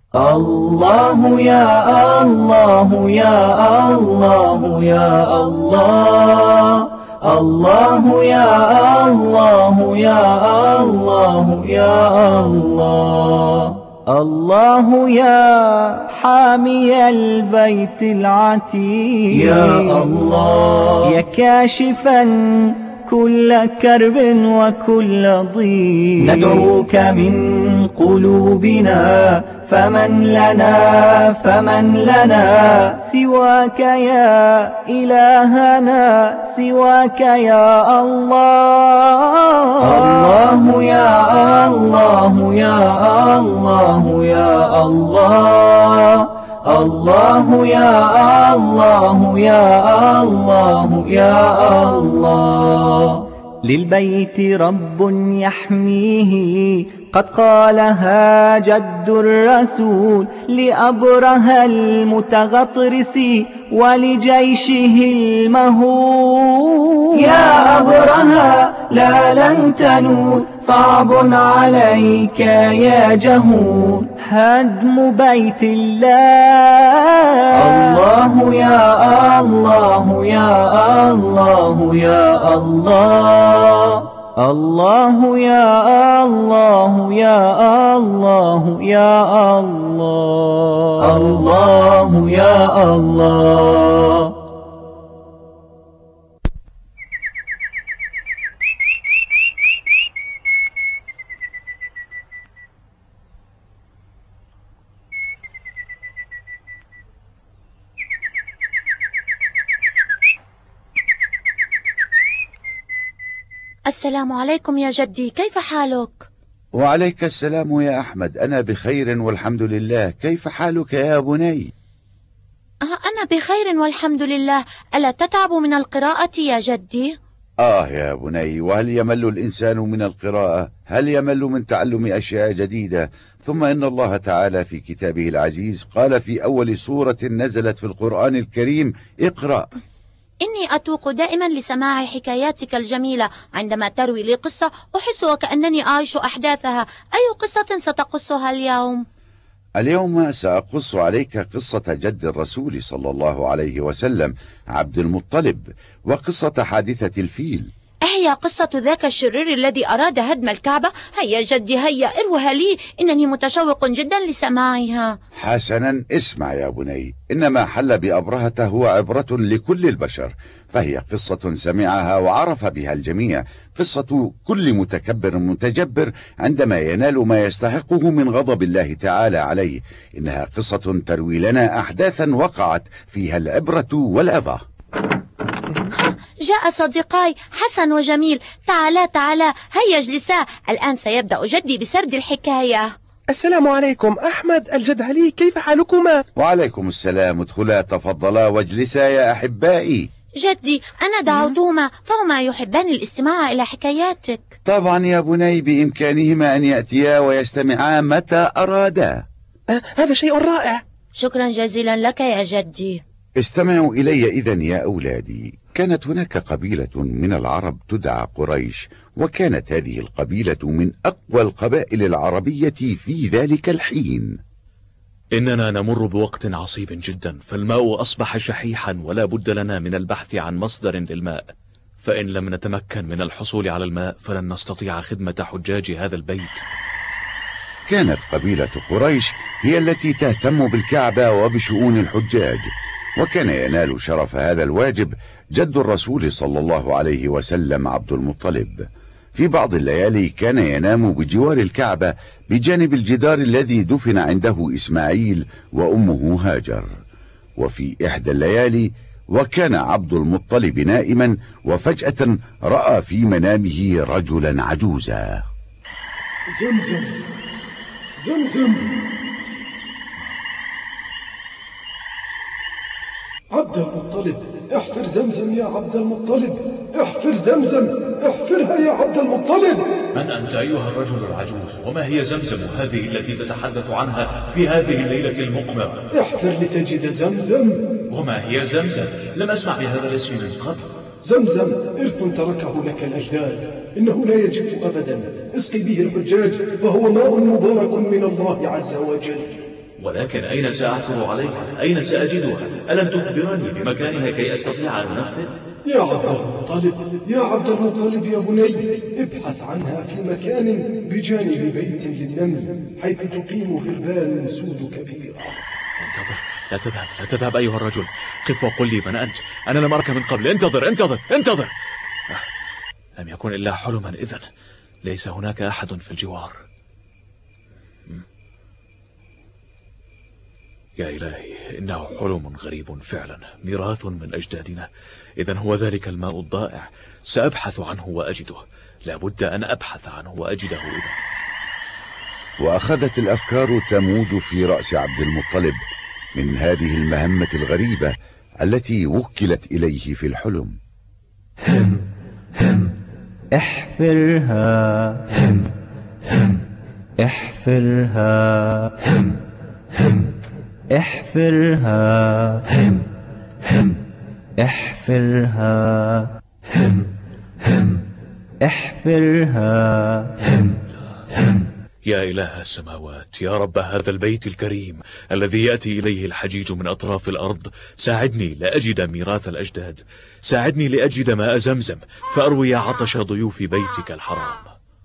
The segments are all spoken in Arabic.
الله يا الله يا الله يا الله، الله يا الله يا الله يا الله، الله يا حامي البيت العتيق يا الله، يا كاشفا كل كرب وكل ضيق، ندعوك من قلوبنا فمن لنا سواك يا إلهنا، سواك يا الله، الله يا الله يا الله يا الله، الله يا الله يا الله يا الله. للبيت رب يحميه قد قالها جد الرسول، لأبره المتغطرس ولجيشه المهول، يا أبرهة لا لن تنول، صعب عليك يا جهول هدم بيت الله، الله يا الله يا الله يا الله، الله يا الله يا الله يا الله، الله يا الله. السلام عليكم يا جدي، كيف حالك؟ وعليك السلام يا أحمد، أنا بخير والحمد لله. كيف حالك يا بني؟ أنا بخير والحمد لله. ألا تتعب من القراءة يا جدي؟ يا بني، وهل يمل الإنسان من القراءة؟ هل يمل من تعلم أشياء جديدة؟ ثم إن الله تعالى في كتابه العزيز قال في أول سورة نزلت في القرآن الكريم: اقرأ. إني أتوق دائما لسماع حكاياتك الجميلة. عندما تروي لي قصة أحس وكأنني أعيش أحداثها. أي قصة ستقصها اليوم؟ اليوم سأقص عليك قصة جد الرسول صلى الله عليه وسلم عبد المطلب، وقصة حادثة الفيل. هي قصة ذاك الشرير الذي أراد هدم الكعبة؟ هيا جدي هيا اروها لي، إنني متشوق جدا لسماعها. حسنا، اسمع يا بني. إن ما حل بأبرهة هو عبرة لكل البشر، فهي قصة سمعها وعرف بها الجميع، قصة كل متكبر متجبر عندما ينال ما يستحقه من غضب الله تعالى عليه. إنها قصة تروي لنا أحداثا وقعت فيها العبرة والعظة. جاء صديقاي حسن وجميل، تعالا هيا اجلسا، الآن سيبدأ جدي بسرد الحكاية. السلام عليكم أحمد، الجد علي، كيف حالكما؟ وعليكم السلام، ادخلا تفضلا واجلسا يا أحبائي. جدي أنا دعوتهما فهما يحبان الاستماع إلى حكاياتك. طبعا يا بني، بإمكانهما أن يأتيا ويستمعا متى أرادا. هذا شيء رائع. شكرا جزيلا لك يا جدي. استمعوا إلي إذن يا أولادي. كانت هناك قبيلة من العرب تدعى قريش، وكانت هذه القبيلة من أقوى القبائل العربية في ذلك الحين. إننا نمر بوقت عصيب جدا، فالماء أصبح شحيحا ولا بد لنا من البحث عن مصدر للماء، فإن لم نتمكن من الحصول على الماء فلن نستطيع خدمة حجاج هذا البيت. كانت قبيلة قريش هي التي تهتم بالكعبة وبشؤون الحجاج، وكان ينال شرف هذا الواجب جد الرسول صلى الله عليه وسلم عبد المطلب. في بعض الليالي كان ينام بجوار الكعبة بجانب الجدار الذي دفن عنده إسماعيل وأمه هاجر. وفي إحدى الليالي وكان عبد المطلب نائما، وفجأة رأى في منامه رجلا عجوزا. زمزم زمزم، عبد المطلب، احفر زمزم يا عبد المطلب، احفر زمزم، احفرها يا عبد المطلب. من أنت أيها الرجل العجوز؟ وما هي زمزم هذه التي تتحدث عنها في هذه الليلة المقمرة؟ احفر لتجد زمزم. وما هي زمزم؟ لم أسمع بهذا الاسم من قبل. زمزم إرث تركه لك الأجداد، إنه لا يجف أبدا، اسقي به الحجاج، فهو ماء مبارك من الله عز وجل. ولكن أين سأعثر عليها؟ أين سأجدها؟ ألن تخبرني بمكانها كي أستطيع أن أنفذ؟ يا عبد المطلب، يا عبد المطلب يا بني، ابحث عنها في مكان بجانب بيت للنمل حيث تقيم غربان سود كبيرة. انتظر، لا تذهب أيها الرجل. قف وقل لي من أنت. أنا لم أرك من قبل. انتظر. لم يكن إلا حلما إذن. ليس هناك أحد في الجوار. يا إلهي، إنه حلم غريب فعلا، ميراث من أجدادنا. إذن هو ذلك الماء الضائع. سأبحث عنه وأجده. لابد أن أبحث عنه وأجده إذن. وأخذت الأفكار تموج في رأس عبد المطلب من هذه المهمة الغريبة التي وكلت إليه في الحلم. احفرها، احفرها، احفرها، احفرها، احفرها. يا إله السماوات، يا رب هذا البيت الكريم الذي يأتي إليه الحجيج من أطراف الأرض، ساعدني لأجد ميراث الأجداد. ساعدني لأجد ماء زمزم فأروي عطش ضيوف بيتك الحرام.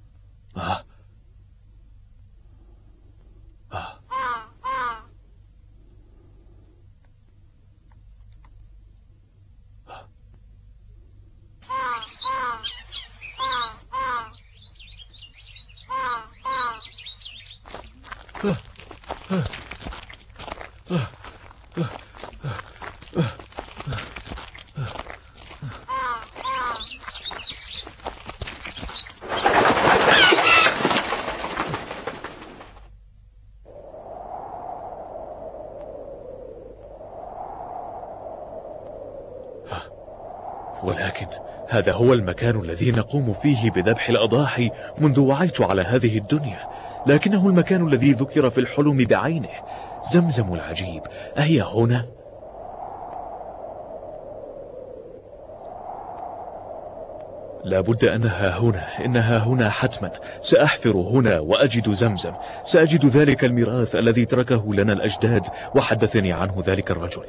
ولكن هذا هو المكان الذي نقوم فيه بذبح الأضاحي منذ وعيت على هذه الدنيا، لكنه المكان الذي ذكر في الحلم بعينه. زمزم العجيب، أهي هنا؟ لابد إنها هنا حتما. سأحفر هنا وأجد زمزم. سأجد ذلك الميراث الذي تركه لنا الأجداد وحدثني عنه ذلك الرجل.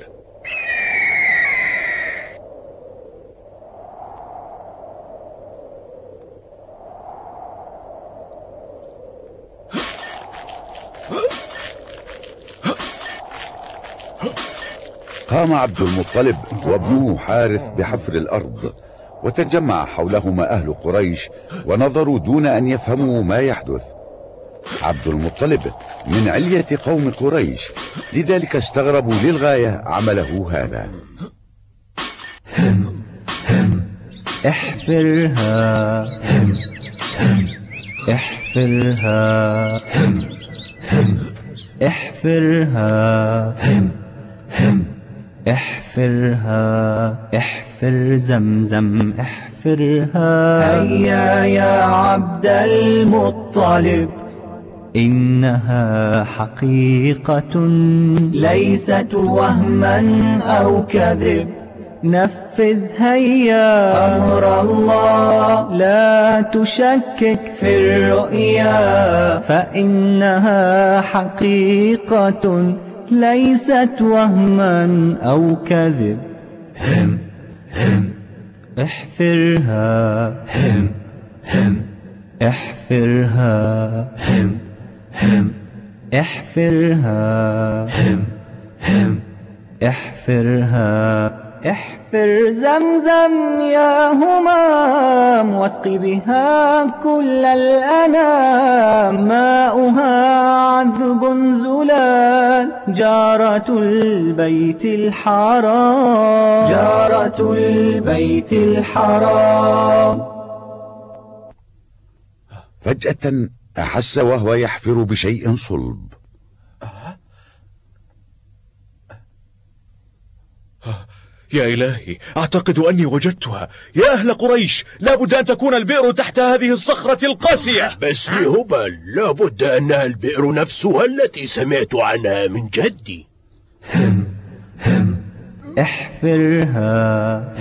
قام عبد المطلب وابنه حارث بحفر الأرض، وتجمع حولهما أهل قريش ونظروا دون أن يفهموا ما يحدث. عبد المطلب من علية قوم قريش، لذلك استغربوا للغاية عمله هذا. احفرها، احفرها، احفرها، احفرها، احفر زمزم، احفرها. هيا يا عبد المطلب، إنها حقيقة ليست وهما أو كذب. نفذ هيا أمر الله، لا تشكك في الرؤيا، فإنها حقيقة ليست وهما أو كذب. احفرها، احفرها، احفرها، احفرها. احفر زمزم يا همام، واسقي بها كل الأنام. ماؤها عذب زلال، جارة البيت الحرام، جارة البيت الحرام. فجأة أحس وهو يحفر بشيء صلب. يا إلهي، أعتقد أني وجدتها. يا أهل قريش، لابد أن تكون البئر تحت هذه الصخرة القاسية. باسم هبل، لابد أنها البئر نفسها التي سمعت عنها من جدي. احفرها،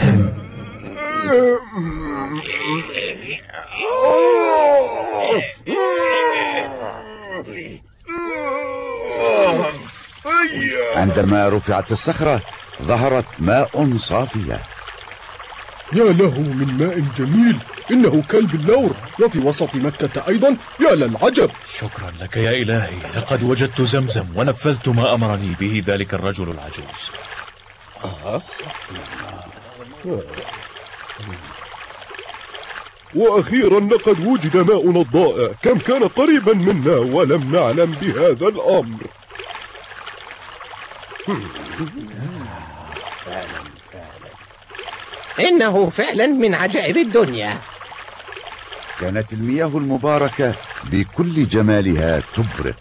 عندما رفعت الصخرة ظهرت ماء صافية. يا له من ماء جميل، إنه كلب النور، وفي وسط مكة أيضا، يا للعجب. شكرا لك يا إلهي، لقد وجدت زمزم ونفذت ما أمرني به ذلك الرجل العجوز. وأخيرا لقد وجد ماؤنا الضائع، كم كان قريبا منا ولم نعلم بهذا الأمر. إنه فعلا من عجائب الدنيا. كانت المياه المباركة بكل جمالها تبرق.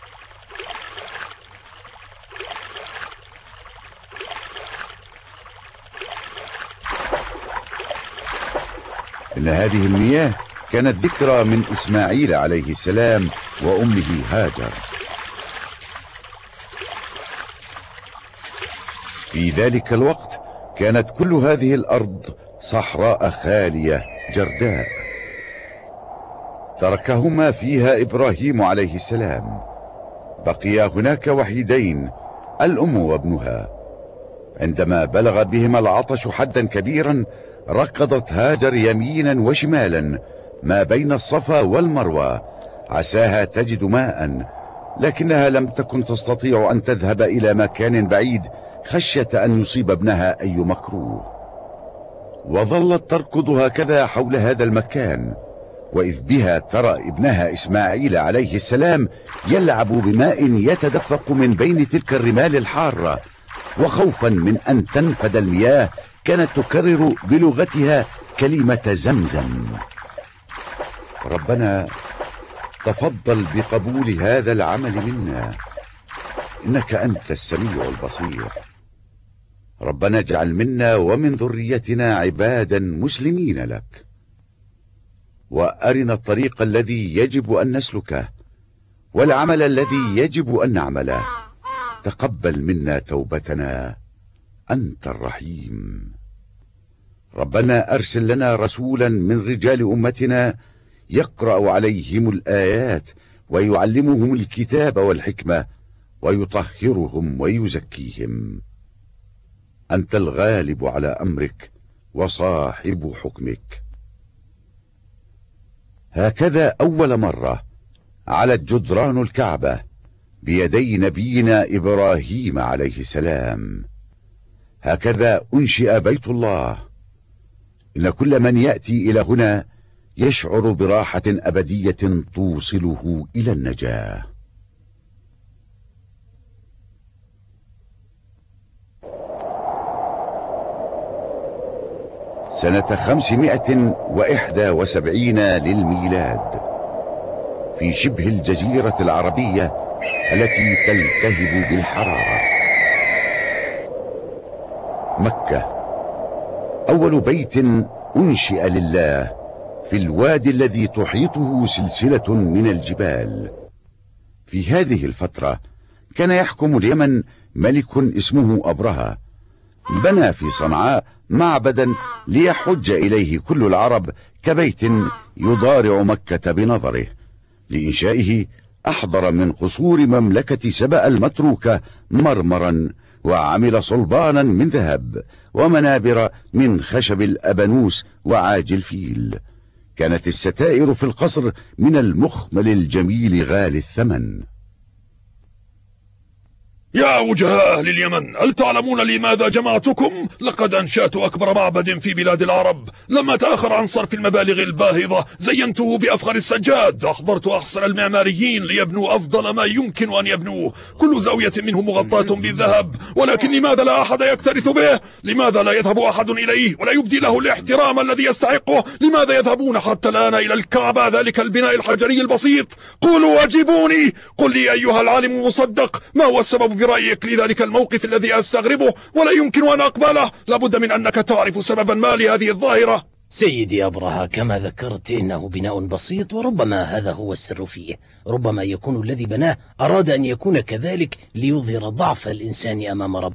إن هذه المياه كانت ذكرى من إسماعيل عليه السلام وأمه هاجر. في ذلك الوقت كانت كل هذه الأرض صحراء خالية جرداء، تركهما فيها إبراهيم عليه السلام. بقيا هناك وحيدين، الأم وابنها. عندما بلغ بهما العطش حدا كبيرا ركضت هاجر يمينا وشمالا ما بين الصفا والمروة عساها تجد ماء، لكنها لم تكن تستطيع أن تذهب إلى مكان بعيد خشية أن يصيب ابنها أي مكروه. وظلت تركض هكذا حول هذا المكان، وإذ بها ترى ابنها إسماعيل عليه السلام يلعب بماء يتدفق من بين تلك الرمال الحارة. وخوفا من أن تنفد المياه كانت تكرر بلغتها كلمة زمزم. ربنا تفضل بقبول هذا العمل منا، إنك أنت السميع البصير. ربنا اجعل منا ومن ذريتنا عبادا مسلمين لك، وأرنا الطريق الذي يجب أن نسلكه والعمل الذي يجب أن نعمله. تقبل منا توبتنا، أنت الرحيم. ربنا أرسل لنا رسولا من رجال أمتنا يقرأ عليهم الآيات ويعلمهم الكتاب والحكمة ويطهرهم ويزكيهم. أنت الغالب على أمرك وصاحب حكمك. هكذا أول مرة علت جدران الكعبة بيدي نبينا إبراهيم عليه السلام. هكذا أنشئ بيت الله. إن كل من يأتي إلى هنا يشعر براحة أبدية توصله إلى النجاة. سنة 571 للميلاد، في شبه الجزيرة العربية التي تلتهب بالحرارة، مكة، أول بيت أنشئ لله في الوادي الذي تحيطه سلسلة من الجبال. في هذه الفترة كان يحكم اليمن ملك اسمه أبرهة، بنى في صنعاء معبدا ليحج إليه كل العرب كبيت يضارع مكة بنظره. لإنشائه أحضر من قصور مملكة سبأ المتروكة مرمرا، وعمل صلبانا من ذهب، ومنابر من خشب الأبانوس وعاج الفيل. كانت الستائر في القصر من المخمل الجميل غالي الثمن. يا وجهاء أهل اليمن، هل تعلمون لماذا جمعتكم؟ لقد أنشأت أكبر معبد في بلاد العرب. لما تأخر عن صرف المبالغ الباهظة زينته بأفخر السجاد، أحضرت أحسن المعماريين ليبنوا أفضل ما يمكن أن يبنوه، كل زاوية منه مغطاة بالذهب. ولكن لماذا لا أحد يكترث به؟ لماذا لا يذهب أحد إليه ولا يبدي له الاحترام الذي يستحقه؟ لماذا يذهبون حتى الآن إلى الكعبة، ذلك البناء الحجري البسيط؟ قولوا أجيبوني، قل لي أيها العالم المصدق، ما هو السبب برأيك لذلك الموقف الذي أستغربه ولا يمكن أن أقبله؟ لابد من أنك تعرف سببا ما لهذه الظاهرة. سيدي أبرهة، كما ذكرت إنه بناء بسيط، وربما هذا هو السر فيه. ربما يكون الذي بناه أراد أن يكون كذلك ليظهر ضعف الإنسان أمام ربه.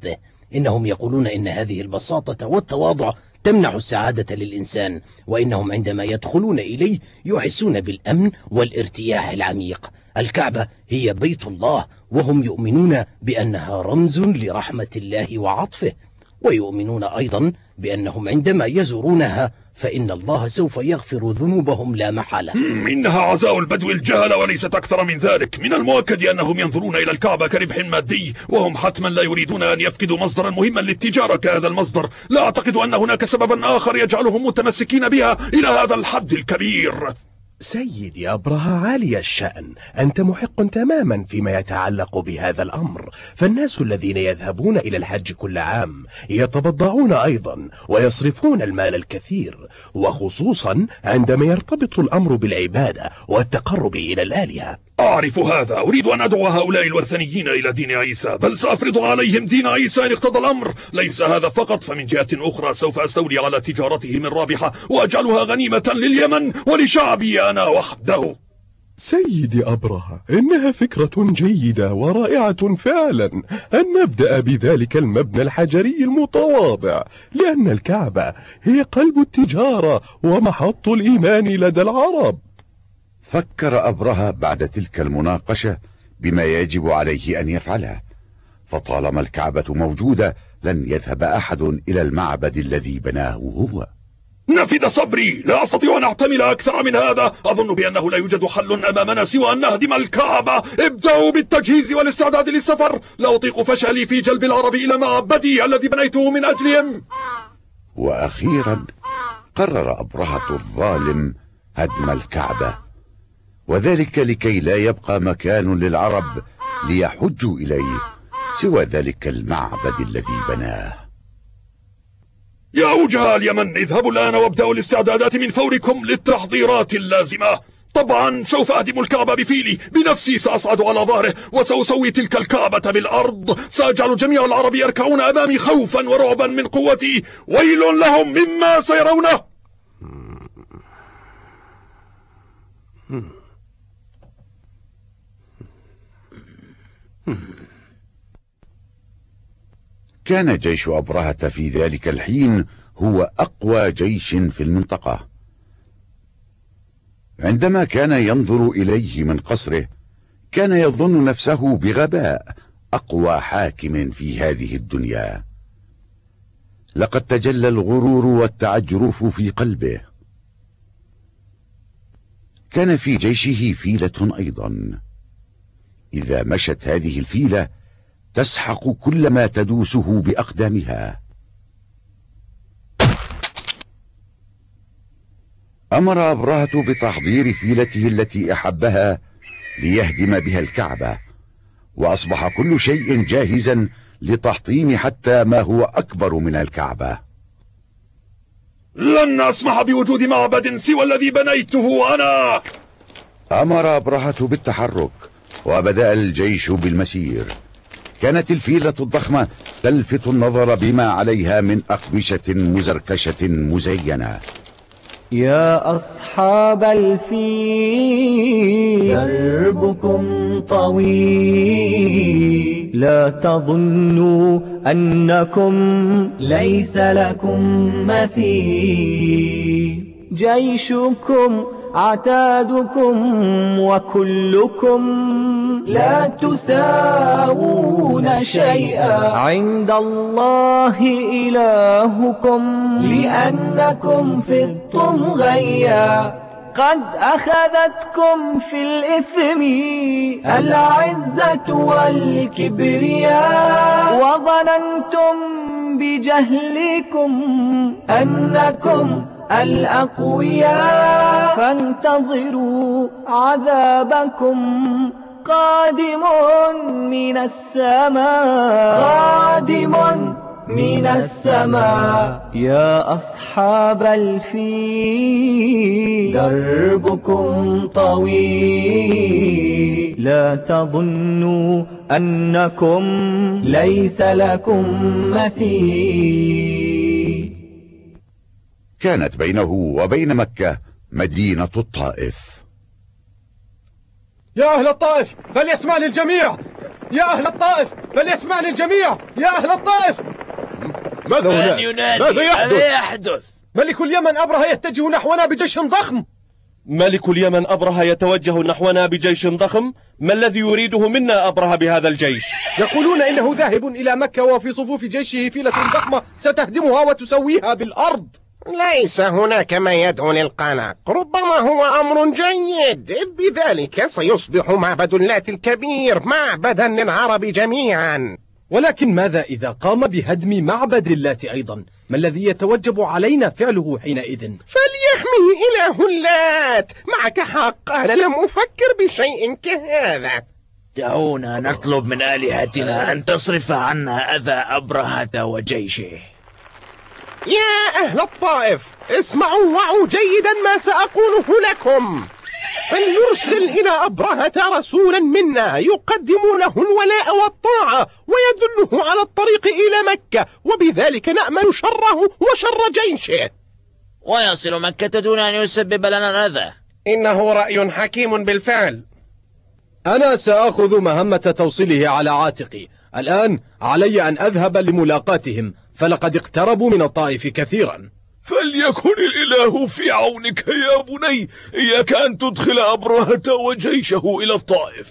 إنهم يقولون إن هذه البساطة والتواضع تمنح السعادة للإنسان، وإنهم عندما يدخلون إليه يحسون بالأمن والارتياح العميق. الكعبة هي بيت الله، وهم يؤمنون بأنها رمز لرحمة الله وعطفه، ويؤمنون أيضا بأنهم عندما يزورونها فإن الله سوف يغفر ذنوبهم لا محالة. إنها عزاء البدو الجهل وليست أكثر من ذلك. من المؤكد أنهم ينظرون إلى الكعبة كربح مادي، وهم حتما لا يريدون أن يفقدوا مصدرا مهما للتجارة كهذا المصدر. لا أعتقد أن هناك سببا آخر يجعلهم متمسكين بها إلى هذا الحد الكبير. سيدي أبرهة عالي الشأن، أنت محق تماما فيما يتعلق بهذا الأمر، فالناس الذين يذهبون إلى الحج كل عام يتبضعون أيضا ويصرفون المال الكثير، وخصوصا عندما يرتبط الأمر بالعبادة والتقرب إلى الآلهة. أعرف هذا. أريد أن أدعو هؤلاء الوثنيين إلى دين عيسى، بل سأفرض عليهم دين عيسى إن اقتضى الأمر. ليس هذا فقط، فمن جهة أخرى سوف أستولي على تجارتهم الرابحة وأجعلها غنيمة لليمن ولشعبي أنا وحده. سيدي أبرهة، إنها فكرة جيدة ورائعة فعلا أن نبدأ بذلك المبنى الحجري المتواضع، لأن الكعبة هي قلب التجارة ومحط الإيمان لدى العرب. فكر أبرهة بعد تلك المناقشة بما يجب عليه أن يفعله، فطالما الكعبة موجودة لن يذهب أحد إلى المعبد الذي بناه هو. نفد صبري، لا أستطيع أن أحتمل أكثر من هذا. أظن بأنه لا يوجد حل أمامنا سوى أن نهدم الكعبة. ابدأوا بالتجهيز والاستعداد للسفر. لا أطيق فشلي في جلب العرب إلى معبدي الذي بنيته من أجلهم. وأخيرا قرر أبرهة الظالم هدم الكعبة، وذلك لكي لا يبقى مكان للعرب ليحجوا إليه سوى ذلك المعبد الذي بناه. يا وجهاء اليمن، اذهبوا الآن وابدأوا الاستعدادات من فوركم للتحضيرات اللازمة. طبعا سوف أهدم الكعبة بفيلي، بنفسي سأصعد على ظهره وسأسوي تلك الكعبة بالأرض. سأجعل جميع العرب يركعون أمامي خوفا ورعبا من قوتي. ويل لهم مما سيرونه. كان جيش أبرهة في ذلك الحين هو أقوى جيش في المنطقة. عندما كان ينظر إليه من قصره كان يظن نفسه بغباء أقوى حاكم في هذه الدنيا. لقد تجلى الغرور والتعجرف في قلبه. كان في جيشه فيلة أيضا، إذا مشت هذه الفيلة تسحق كل ما تدوسه بأقدامها. أمر أبرهة بتحضير فيلته التي أحبها ليهدم بها الكعبة، وأصبح كل شيء جاهزا لتحطيم حتى ما هو أكبر من الكعبة. لن أسمح بوجود معبد سوى الذي بنيته أنا. أمر أبرهة بالتحرك، وبدأ الجيش بالمسير. كانت الفيلة الضخمة تلفت النظر بما عليها من أقمشة مزركشة مزينة. يا أصحاب الفيل دربكم طويل، لا تظنوا أنكم ليس لكم مثيل. جيشكم عتادكم وكلكم لا تساوون شيئا عند الله إلهكم، لأنكم فضتم غيا. قد أخذتكم في الإثم العزة والكبرياء، وظننتم بجهلكم أنكم الأقوياء، فانتظروا عذابكم قادم من السماء، قادم من السماء. يا أصحاب الفيل دربكم طويل، لا تظنوا أنكم ليس لكم مثيل. كانت بينه وبين مكة مدينة الطائف. يا أهل الطائف فليسمعني الجميع، يا أهل الطائف فليسمعني الجميع، يا أهل الطائف ماذا هناك؟ ماذا يحدث؟ ملك اليمن أبرهة يتجه نحونا بجيش ضخم. ملك اليمن أبرهة يتوجه نحونا بجيش ضخم؟ ما الذي يريده منا أبرهة بهذا الجيش؟ يقولون إنه ذاهب إلى مكة وفي صفوف جيشه فيلة ضخمة ستهدمها وتسويها بالأرض. ليس هناك ما يدعو للقلق، ربما هو أمر جيد، إذ بذلك سيصبح معبد اللات الكبير معبدا للعرب جميعا. ولكن ماذا إذا قام بهدم معبد اللات أيضا؟ ما الذي يتوجب علينا فعله حينئذ؟ فليحمه إله اللات. معك حق، أنا لم أفكر بشيء كهذا. دعونا نطلب من آلهتنا أن تصرف عنا أذى أبرهة وجيشه. يا أهل الطائف، اسمعوا وعوا جيدا ما سأقوله لكم. فلنرسل إلى أبرهة رسولا منا يقدم له الولاء والطاعة ويدله على الطريق إلى مكة، وبذلك نأمن شره وشر جيشه. ويصل مكة دون أن يسبب لنا الأذى. إنه رأي حكيم بالفعل. أنا سأخذ مهمة توصيله على عاتقي. الآن علي أن أذهب لملاقاتهم، فلقد اقتربوا من الطائف كثيرا. فليكن الإله في عونك يا بني، إياك أن تدخل أبرهة وجيشه إلى الطائف.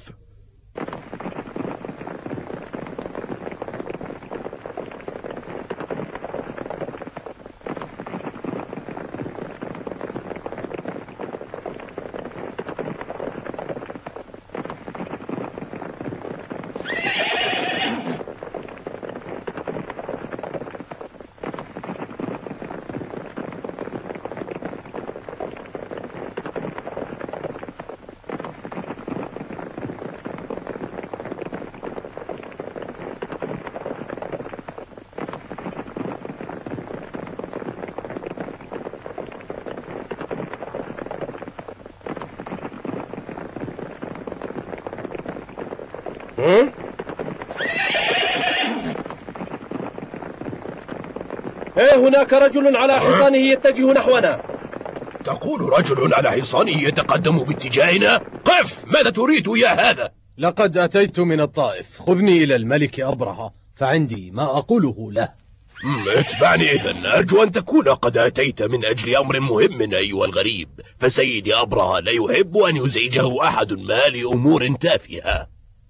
هناك رجل على حصانه يتجه نحونا. تقول رجل على حصانه يتقدم باتجاهنا؟ قف! ماذا تريد يا هذا؟ لقد أتيت من الطائف، خذني إلى الملك أبرهة فعندي ما أقوله له. اتبعني إذن، أرجو أن تكون قد أتيت من أجل أمر مهم أيها الغريب، فسيدي أبرهة لا يحب أن يزعجه أحد ما لأمور تافهة.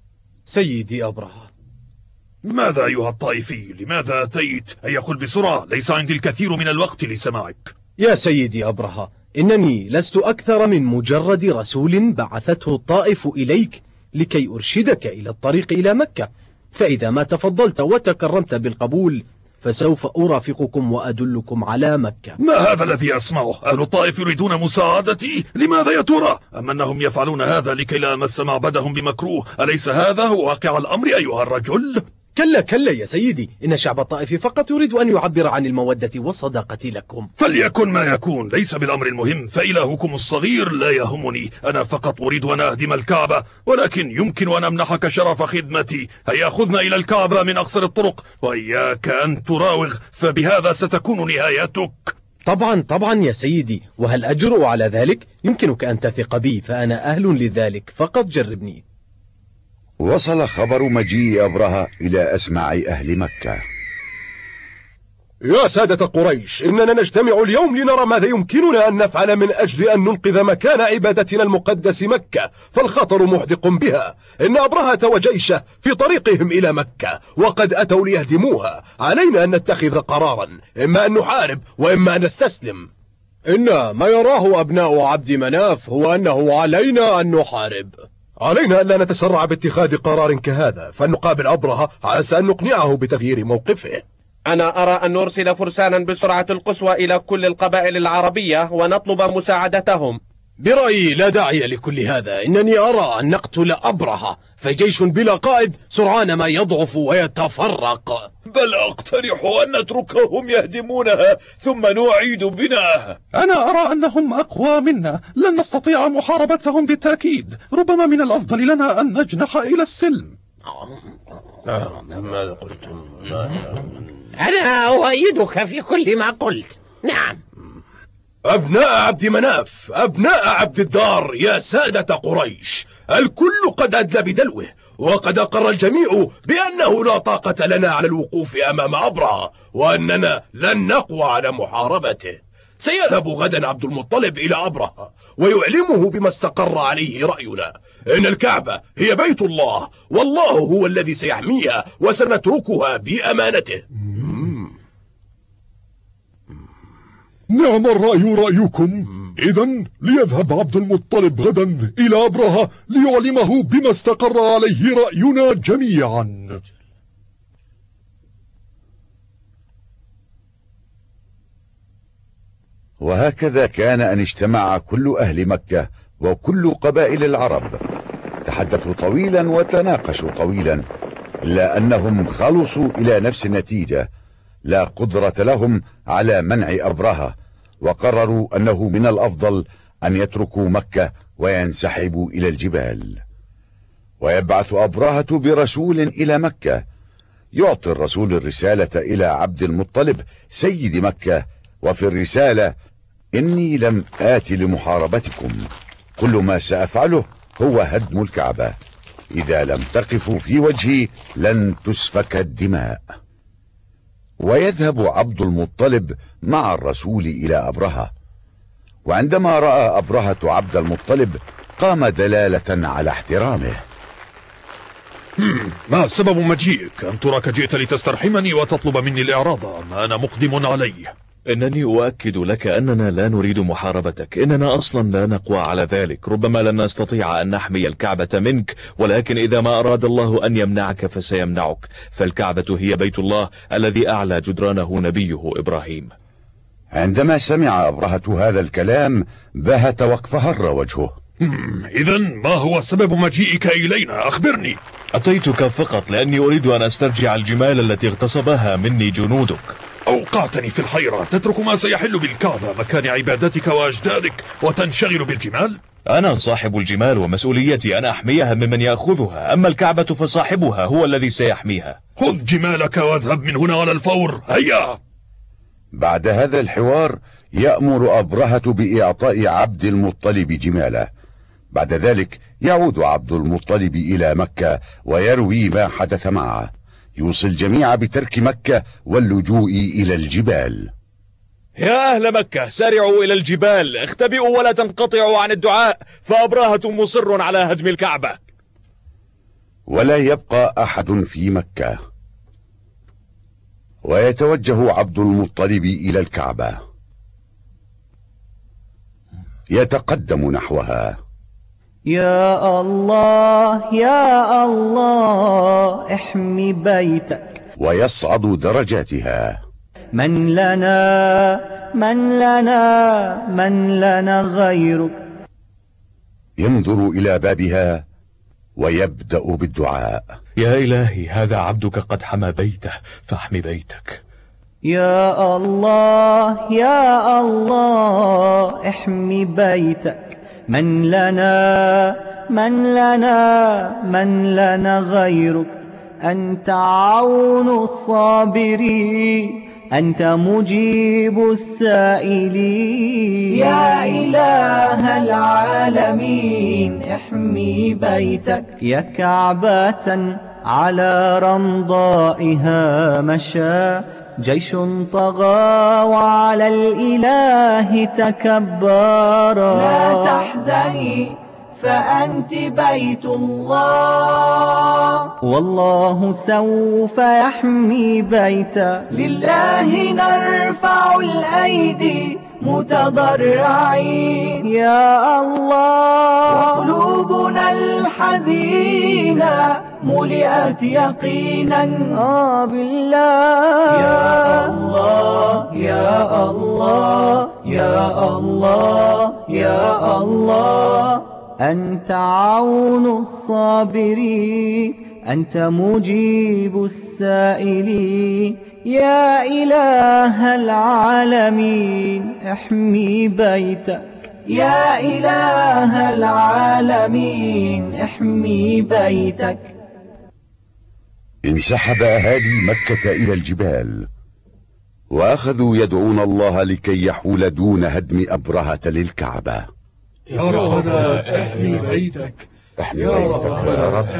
سيدي أبرهة. ماذا أيها الطائفي؟ لماذا أتيت؟ هيا قل بسرعة، ليس عندي الكثير من الوقت لسماعك. يا سيدي أبرهة، إنني لست أكثر من مجرد رسول بعثته الطائف إليك لكي أرشدك إلى الطريق إلى مكة، فإذا ما تفضلت وتكرمت بالقبول فسوف أرافقكم وأدلكم على مكة. ما هذا الذي أسمعه؟ أهل الطائف يريدون مساعدتي؟ لماذا يا ترى؟ أم أنهم يفعلون هذا لكي لا أمس معبدهم بمكروه؟ أليس هذا هو واقع الأمر أيها الرجل؟ كلا كلا يا سيدي، إن شعب الطائف فقط يريد أن يعبر عن المودة والصداقة لكم. فليكن ما يكون، ليس بالأمر المهم، فإلهكم الصغير لا يهمني. أنا فقط أريد أن أهدم الكعبة، ولكن يمكن أن أمنحك شرف خدمتي. هيا خذنا إلى الكعبة من أقصر الطرق، وإياك أن تراوغ، فبهذا ستكون نهايتك. طبعا يا سيدي، وهل أجرؤ على ذلك؟ يمكنك أن تثق بي، فأنا أهل لذلك، فقط جربني. وصل خبر مجيء أبرهة إلى أسماع أهل مكة. يا سادة قريش، إننا نجتمع اليوم لنرى ماذا يمكننا أن نفعل من أجل أن ننقذ مكان عبادتنا المقدس مكة، فالخطر محدق بها. إن أبرهة وجيشه في طريقهم إلى مكة وقد أتوا ليهدموها. علينا أن نتخذ قرارا، إما أن نحارب وإما أن نستسلم. إن ما يراه أبناء عبد مناف هو أنه علينا أن نحارب. علينا ألا نتسرع باتخاذ قرار كهذا، فلنقابل أبرهة عسى أن نقنعه بتغيير موقفه. أنا أرى أن نرسل فرسانا بسرعة القصوى إلى كل القبائل العربية ونطلب مساعدتهم. برأيي لا داعي لكل هذا، إنني أرى أن نقتل أبرهة، فجيش بلا قائد سرعان ما يضعف ويتفرق. بل أقترح أن نتركهم يهدمونها ثم نعيد بناءها. أنا أرى أنهم أقوى منا، لن نستطيع محاربتهم بالتأكيد. ربما من الأفضل لنا أن نجنح إلى السلم. ماذا قلتم؟ أنا أؤيدك في كل ما قلت. نعم. أبناء عبد مناف، أبناء عبد الدار، يا سادة قريش، الكل قد أدلى بدلوه، وقد أقر الجميع بأنه لا طاقة لنا على الوقوف أمام أبرهة، وأننا لن نقوى على محاربته. سيذهب غدا عبد المطلب إلى أبرهة ويعلمه بما استقر عليه رأينا. إن الكعبة هي بيت الله، والله هو الذي سيحميها، وسنتركها بأمانته. نعم الرأي رأيكم. إذن ليذهب عبد المطلب غدا إلى أبرهة ليعلمه بما استقر عليه رأينا جميعا. وهكذا كان أن اجتمع كل أهل مكة وكل قبائل العرب، تحدثوا طويلا وتناقشوا طويلا، إلا أنهم خلصوا إلى نفس النتيجة، لا قدرة لهم على منع أبرهة، وقرروا أنه من الأفضل أن يتركوا مكة وينسحبوا إلى الجبال. ويبعث أبرهة برسول إلى مكة، يعطي الرسول الرسالة إلى عبد المطلب سيد مكة، وفي الرسالة: إني لم آت لمحاربتكم، كل ما سأفعله هو هدم الكعبة، إذا لم تقفوا في وجهي لن تسفك الدماء. ويذهب عبد المطلب مع الرسول إلى أبرهة، وعندما رأى أبرهة عبد المطلب قام دلالة على احترامه. ما سبب مجيئك؟ أم تراك جئت لتسترحمني وتطلب مني الإعراض؟ ما أنا مقدم عليه. إنني أؤكد لك أننا لا نريد محاربتك، إننا أصلا لا نقوى على ذلك، ربما لن نستطيع أن نحمي الكعبة منك، ولكن إذا ما أراد الله أن يمنعك فسيمنعك، فالكعبة هي بيت الله الذي أعلى جدرانه نبيه إبراهيم. عندما سمع أبرهة هذا الكلام بهت وكفهر وجهه. إذن ما هو سبب مجيئك إلينا؟ أخبرني. أتيتك فقط لأني أريد أن أسترجع الجمال التي اغتصبها مني جنودك. أوقعتني في الحيرة، تترك ما سيحل بالكعبة مكان عبادتك وأجدادك وتنشغل بالجمال؟ أنا صاحب الجمال، ومسؤوليتي أن أحميها ممن يأخذها، أما الكعبة فصاحبها هو الذي سيحميها. خذ جمالك واذهب من هنا على الفور، هيا. بعد هذا الحوار يأمر أبرهة بإعطاء عبد المطلب جماله. بعد ذلك يعود عبد المطلب إلى مكة ويروي ما حدث معه، يوصي الجميع بترك مكة واللجوء إلى الجبال. يا أهل مكة سارعوا إلى الجبال، اختبئوا ولا تنقطعوا عن الدعاء، فأبرهة مصر على هدم الكعبة. ولا يبقى أحد في مكة، ويتوجه عبد المطلب إلى الكعبة، يتقدم نحوها: يا الله يا الله احمي بيتك، ويصعد درجاتها: من لنا من لنا من لنا غيرك. ينظر إلى بابها ويبدأ بالدعاء: يا إلهي هذا عبدك قد حمى بيته فاحمي بيتك. يا الله يا الله احمي بيتك، من لنا من لنا من لنا غيرك. أنت عون الصابرين، أنت مجيب السائلين. يا إله العالمين احمي بيتك، يا كعبة على رمضائها مشى جيش طغى وعلى الإله تكبرا. لا تحزني فأنت بيت الله، والله سوف يحمي بيته. لله نرفع الأيدي متضرعين يا الله، وقلوبنا الحزينة ملئت يقينا بالله. يا الله يا الله يا الله يا الله، أنت عون الصابرين، أنت مجيب السائلين. يا إله العالمين احمي بيتك، يا إله العالمين احمي وأخذوا يدعون الله لكي يحول دون هدم أبرهة للكعبة. يا ربنا احمي بيتك، احمي بيتك يا رب.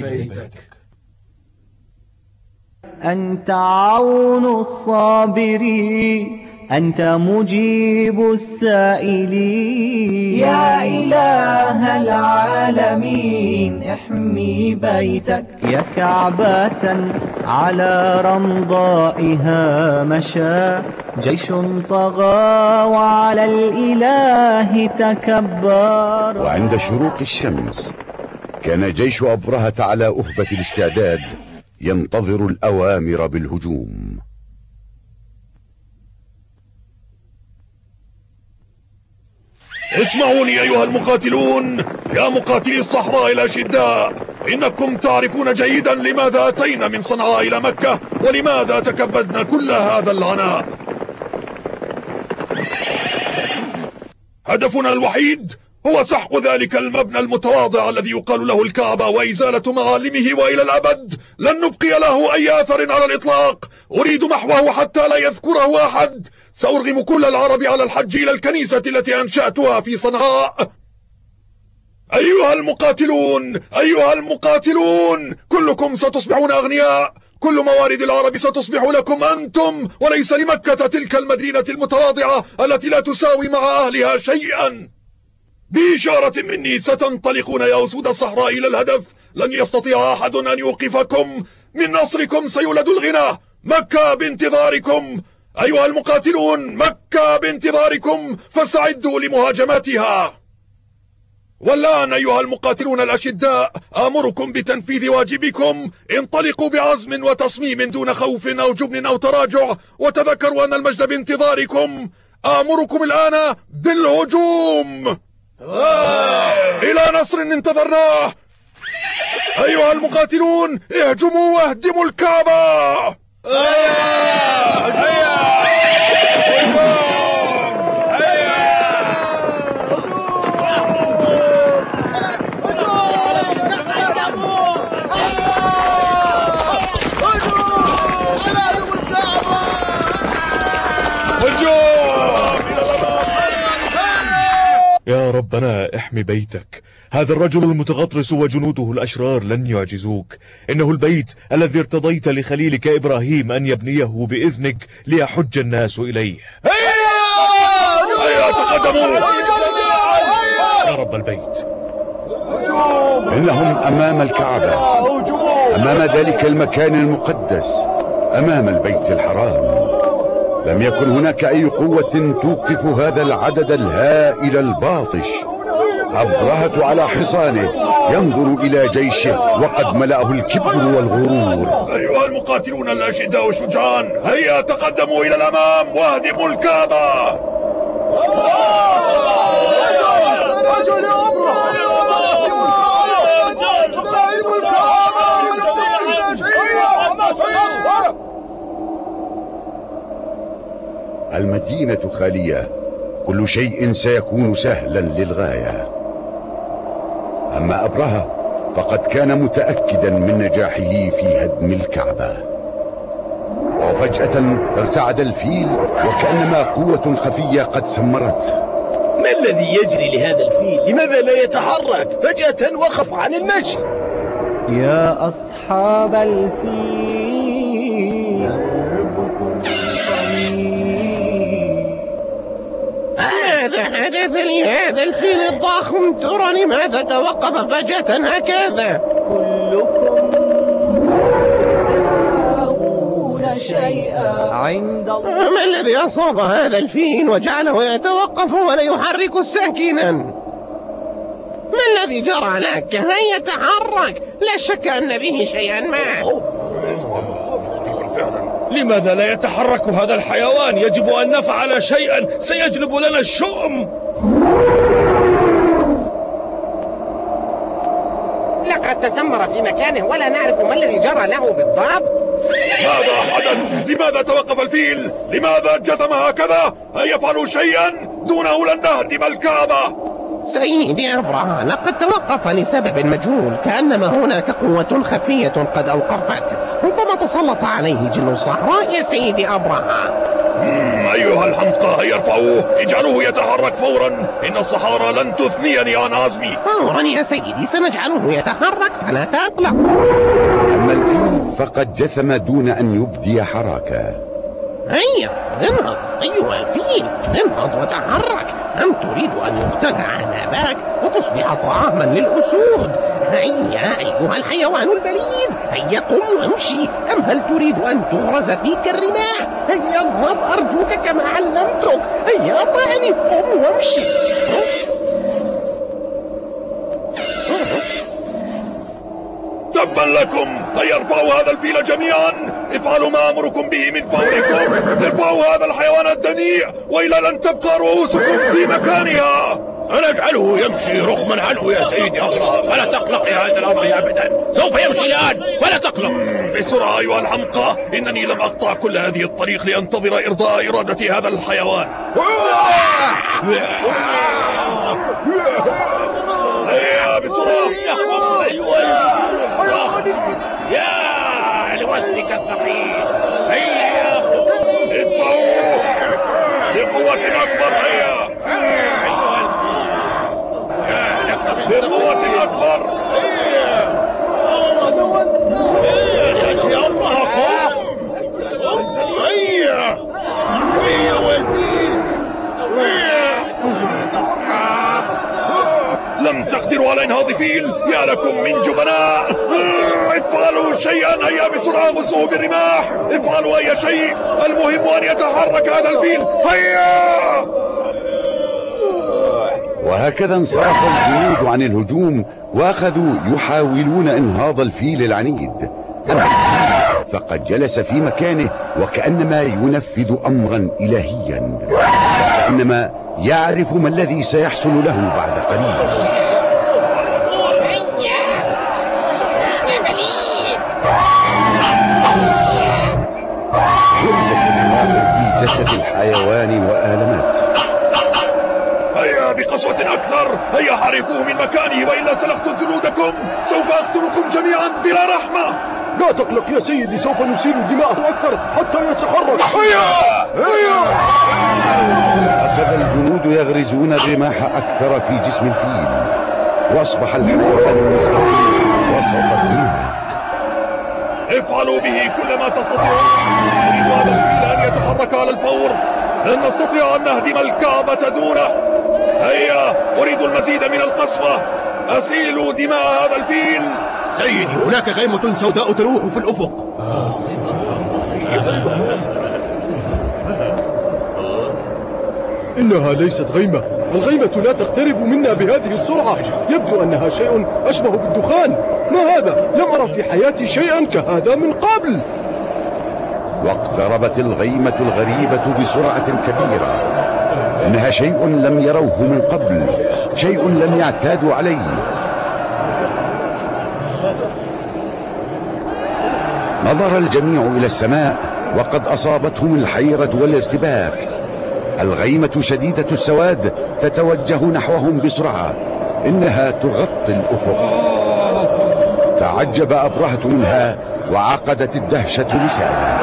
أنت عون الصابرين، أنت مجيب السائلين. يا إله العالمين احمي بيتك، يا كعبة على رمضائها مشى جيش طغى وعلى الإله تكبر. وعند شروق الشمس كان جيش أبرهة على أهبة الاستعداد ينتظر الأوامر بالهجوم. اسمعوني أيها المقاتلون، يا مقاتلي الصحراء الأشداء، إنكم تعرفون جيدا لماذا أتينا من صنعاء إلى مكة ولماذا تكبدنا كل هذا العناء. هدفنا الوحيد هو سحق ذلك المبنى المتواضع الذي يقال له الكعبة وإزالة معالمه، وإلى الأبد لن نبقي له أي أثر على الإطلاق. أريد محوه حتى لا يذكره أحد. سأرغم كل العرب على الحج إلى الكنيسة التي أنشأتها في صنعاء. أيها المقاتلون، أيها المقاتلون، كلكم ستصبحون أغنياء. كل موارد العرب ستصبح لكم أنتم وليس لمكة، تلك المدينة المتواضعة التي لا تساوي مع أهلها شيئا. بإشارة مني ستنطلقون يا أسود الصحراء إلى الهدف. لن يستطيع أحد أن يوقفكم. من نصركم سيولد الغنى. مكة بانتظاركم أيها المقاتلون، مكة بانتظاركم، فاستعدوا لمهاجمتها. والآن أيها المقاتلون الأشداء، آمركم بتنفيذ واجبكم. انطلقوا بعزم وتصميم دون خوف أو جبن أو تراجع، وتذكروا أن المجد بانتظاركم. آمركم الآن بالهجوم إلى نصر انتظرناه. أيها المقاتلون، اهجموا واهدموا الكعبة. يا ربنا احمي بيتك. هذا الرجل المتغطرس وجنوده الأشرار لن يعجزوك. إنه البيت الذي ارتضيت لخليلك إبراهيم أن يبنيه بإذنك ليحج الناس إليه. هيا تقدموا يا رب البيت. إنهم أمام الكعبة، أمام ذلك المكان المقدس، أمام البيت الحرام. لم يكن هناك أي قوة توقف هذا العدد الهائل الباطش. أبرهة على حصانه ينظر إلى جيشه وقد ملأه الكبر والغرور. أيها المقاتلون الأشداء الشجعان، هيا تقدموا إلى الأمام واهدموا الكعبة. رجل أبرهة المدينة خالية، كل شيء سيكون سهلا للغاية. أما أبرهة فقد كان متأكدا من نجاحه في هدم الكعبة. وفجأة ارتعد الفيل وكأنما قوة خفية قد سمرته. ما الذي يجري لهذا الفيل؟ لماذا لا يتحرك؟ فجأة وقف عن المشي. يا أصحاب الفيل دربكم ماذا حدث لهذا الفيل الضخم؟ ترى لماذا توقف فجأة هكذا؟ كلكم تساوون شيئا عند الله. ما الذي أصاب هذا الفيل وجعله يتوقف ولا يحرك ساكنا؟ ما الذي جرى لك؟ هيا تحرك، لا شك أن به شيئا ما. لماذا لا يتحرك هذا الحيوان؟ يجب أن نفعل شيئا سيجلب لنا الشؤم. لقد تسمر في مكانه ولا نعرف ما الذي جرى له بالضبط. ماذا حدث؟ لماذا توقف الفيل؟ لماذا جثم هكذا؟ هل يفعلوا شيئا؟ دونه لن نهدم الكعبة. سيدي أبرهة، لقد توقف لسبب مجهول، كأنما هناك قوة خفية قد أوقفت. ربما تسلط عليه جن الصحراء يا سيدي أبرهة. أيها الحمقى هيا ارفعوه، اجعلوه يتحرك فورا. إن الصحارى لن تثنيني عن عزمي. فورا يا سيدي، سنجعله يتحرك فلا تقلق. أما الفيل فقد جثم دون أن يبدي حركة. هيا انهض أيها الفيل، انهض وتحرك. أم تريد أن يقتلع أنابك وتصبح طعاما للأسود؟ هيا أيها الحيوان البليد، هيا قم وامشي. أم هل تريد أن تغرز فيك الرماح؟ هيا انهض أرجوك كما علمتك. هيا أطعني، قم وامشي. تبا لكم، هيا ارفعوا هذا الفيل جميعا. افعلوا ما أمركم به من فوركم. ارفعوا هذا الحيوان الدنيء، وإلا لن تبقى رؤوسكم في مكانها. سنجعله يمشي رغما عنه يا سيدي أبرهة، فلا تقلق لهذا الأمر أبدا. سوف يمشي الآن ولا تقلق. بسرعة أيها الحمقى، إنني لم أقطع كل هذه الطريق لأنتظر إرضاء إرادة هذا الحيوان. هيا بسرعة. يا لوزنك الثقيل، هيا يا أبو، ادفعوه بقوة أكبر. هيا بقوة أكبر. يا أبرهة، هيا هيا والفيل. لم تقدروا على إنهاض فيل، يا لكم من جبناء. افعلوا شيئا، هيا بسرعة غزوه بالرماح. افعلوا أي شيء، المهم أن يتحرك هذا الفيل. هيا. وهكذا انصرف الجنود عن الهجوم وأخذوا يحاولون إنهاض الفيل العنيد. أما الفيل فقد جلس في مكانه وكأنما ينفذ أمرا إلهيا، وكأنما يعرف ما الذي سيحصل له بعد قليل. غرزت الرماح في جسد الحيوان وآلمت. هيا بقسوة أكثر، هيا حركوه من مكانه، وإلا سلخت جنودكم. سوف أقتلكم جميعا بلا رحمة. لا تقلق يا سيدي، سوف نسيل دماءه أكثر حتى يتحرك. هيا هيا. أخذ الجنود يغرزون الرماح أكثر في جسم الفيل، وأصبح الحيوان مستقيم وسط الدماء. افعلوا به كل ما تستطيعون. أريد هذا الفيل أن يتحرك على الفور. لن نستطيع أن نهدم الكعبة دونه. هيا أريد المزيد من القسوة. أسيلوا دماء هذا الفيل. سيدي، هناك غيمة سوداء تلوح في الأفق. إنها ليست غيمة، الغيمة لا تقترب منا بهذه السرعة. يبدو أنها شيء أشبه بالدخان. ما هذا؟ لم أرى في حياتي شيئا كهذا من قبل. واقتربت الغيمة الغريبة بسرعة كبيرة. إنها شيء لم يروه من قبل، شيء لم يعتادوا عليه. نظر الجميع إلى السماء وقد أصابتهم الحيرة والارتباك. الغيمة شديدة السواد تتوجه نحوهم بسرعة، إنها تغطي الأفق. تعجب أبرهة منها وعقدت الدهشة لسانه.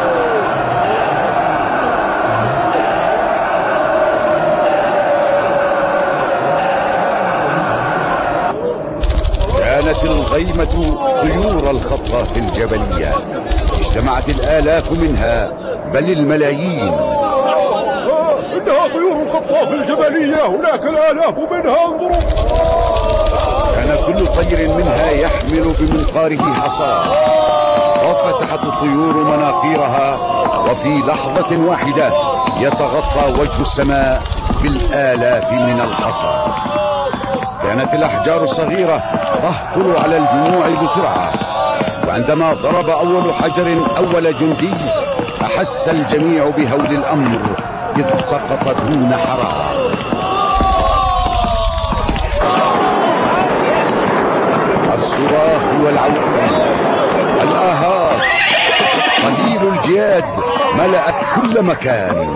كانت الغيمة طيور الخطاف الجبلية، اجتمعت الآلاف منها بل الملايين. إنها طيور الخطاف الجبلية، هناك الآلاف منها، انظروا. كان كل طير منها يحمل بمنقاره حصاه، وفتحت الطيور مناقيرها، وفي لحظة واحدة يتغطى وجه السماء بالآلاف من الحصى. كانت الأحجار الصغيرة تهطل على الجموع بسرعة، وعندما ضرب أول حجر أول جندي أحس الجميع بهول الأمر إذ سقط دون حرارة. الصراخ والعويل، الآهات، قليل الجياد ملأت كل مكان.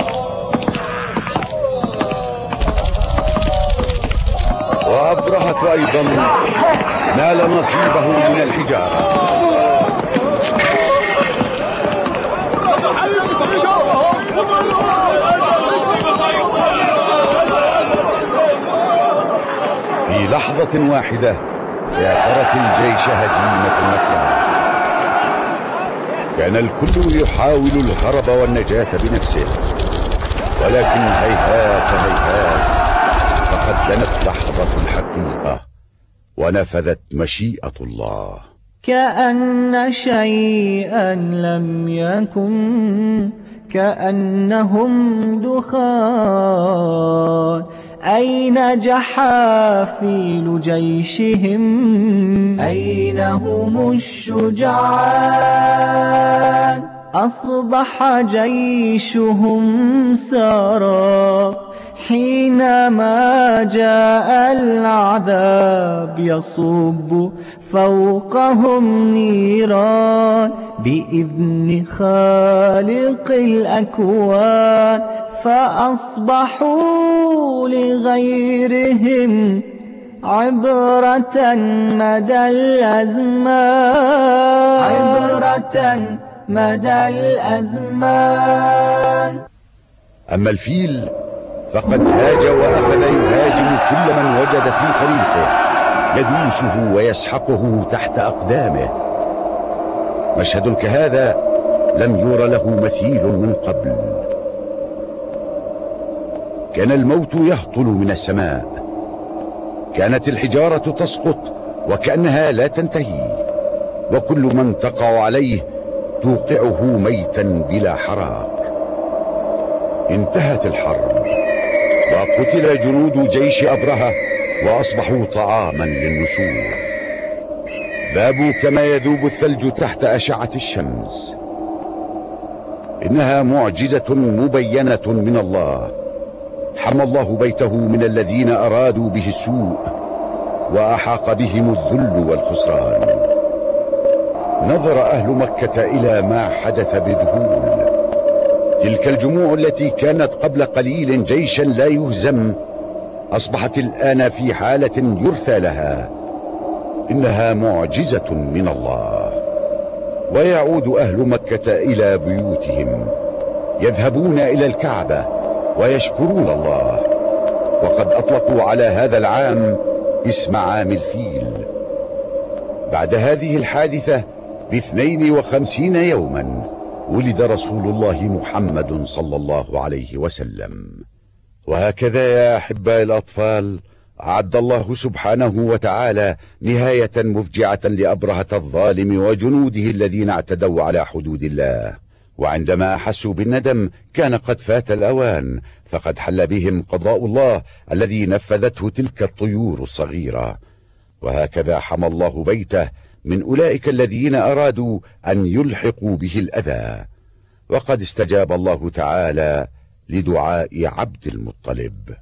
وأبرهة أيضا نال نصيبه من الحجارة. لحظة واحدة اعترت الجيش هزيمة مكرا. كان الكل يحاول الهرب والنجاة بنفسه، ولكن هيهات هيهات، فقد دنت لحظة الحقيقة ونفذت مشيئة الله. كأن شيئا لم يكن، كأنهم دخان. أين جحافيل جيشهم؟ أين هم الشجعان؟ أصبح جيشهم سراب حينما جاء العذاب يصب فوقهم نيران بإذن خالق الأكوان، فأصبحوا لغيرهم عبرة مدى الأزمان، عبرة مدى الأزمان. أما الفيل فقد هاج وأخذ يهاجم كل من وجد في طريقه، يدوسه ويسحقه تحت أقدامه. مشهد كهذا لم ير له مثيل من قبل. كان الموت يهطل من السماء، كانت الحجارة تسقط وكأنها لا تنتهي، وكل من تقع عليه توقعه ميتا بلا حراك. انتهت الحرب وقتل جنود جيش أبرهة وأصبحوا طعاما للنسور، ذابوا كما يذوب الثلج تحت أشعة الشمس. إنها معجزة مبينة من الله، حمى الله بيته من الذين أرادوا به السوء وأحاق بهم الذل والخسران. نظر أهل مكة إلى ما حدث بذهول. تلك الجموع التي كانت قبل قليل جيشا لا يهزم أصبحت الآن في حالة يرثى لها. إنها معجزة من الله. ويعود أهل مكة إلى بيوتهم، يذهبون إلى الكعبة ويشكرون الله. وقد أطلقوا على هذا العام اسم عام الفيل. بعد هذه الحادثة ب52 يوما ولد رسول الله محمد صلى الله عليه وسلم. وهكذا يا أحباء الأطفال أعد الله سبحانه وتعالى نهاية مفجعة لأبرهة الظالم وجنوده الذين اعتدوا على حدود الله. وعندما أحسوا بالندم كان قد فات الأوان، فقد حل بهم قضاء الله الذي نفذته تلك الطيور الصغيرة. وهكذا حمى الله بيته من أولئك الذين أرادوا أن يلحقوا به الأذى. وقد استجاب الله تعالى لدعاء عبد المطلب.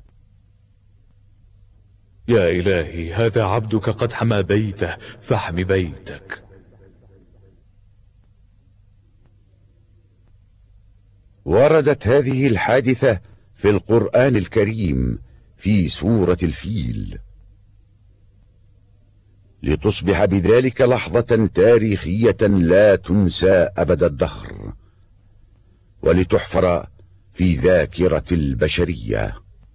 يا إلهي، هذا عبدك قد حمى بيته فاحم بيتك. وردت هذه الحادثة في القرآن الكريم في سورة الفيل، لتصبح بذلك لحظة تاريخية لا تنسى أبد الدهر، ولتحفر في ذاكرة البشرية.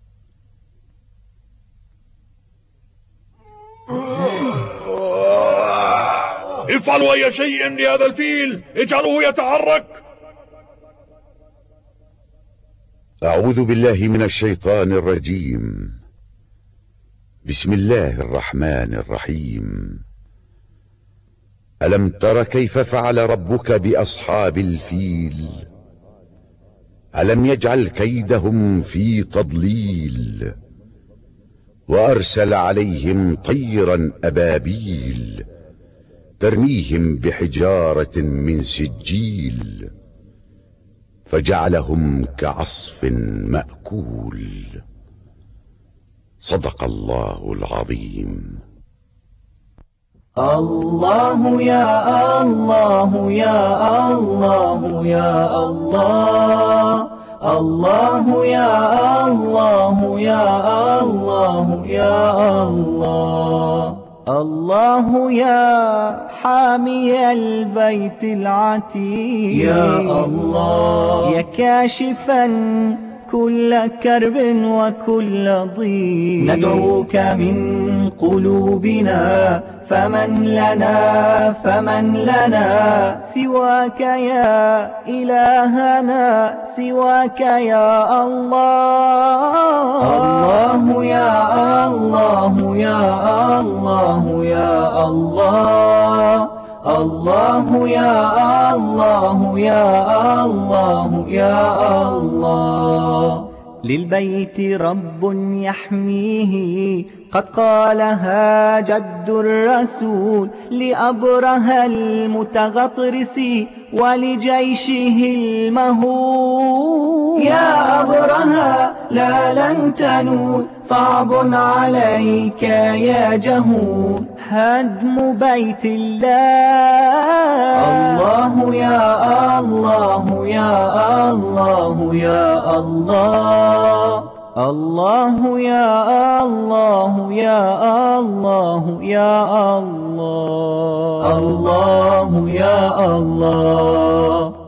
افعلوا أي شيء لهذا الفيل، اجعلوه يتحرك. أعوذ بالله من الشيطان الرجيم. بسم الله الرحمن الرحيم. ألم تر كيف فعل ربك بأصحاب الفيل؟ ألم يجعل كيدهم في تضليل؟ وأرسل عليهم طيرا أبابيل ترميهم بحجارة من سجيل فجعلهم كعصف مأكول. صدق الله العظيم. الله يا الله يا الله يا الله، الله يا الله يا الله يا الله، الله يا حامي البيت العتيق، يا الله يا كاشفا كل كرب وكل ضيق. ندعوك من قلوبنا فمن لنا سواك يا إلهنا، سواك يا الله. الله يا الله يا الله يا الله، الله يا الله يا الله يا الله. للبيت رب يحميه قد قالها جد الرسول، لأبرهة المتغطرس ولجيشه المهول. يا أبرهة لا لن تنول، صعب عليك يا جهول هدم بيت الله. الله يا الله يا الله يا الله، الله يا الله يا الله يا الله، الله يا الله.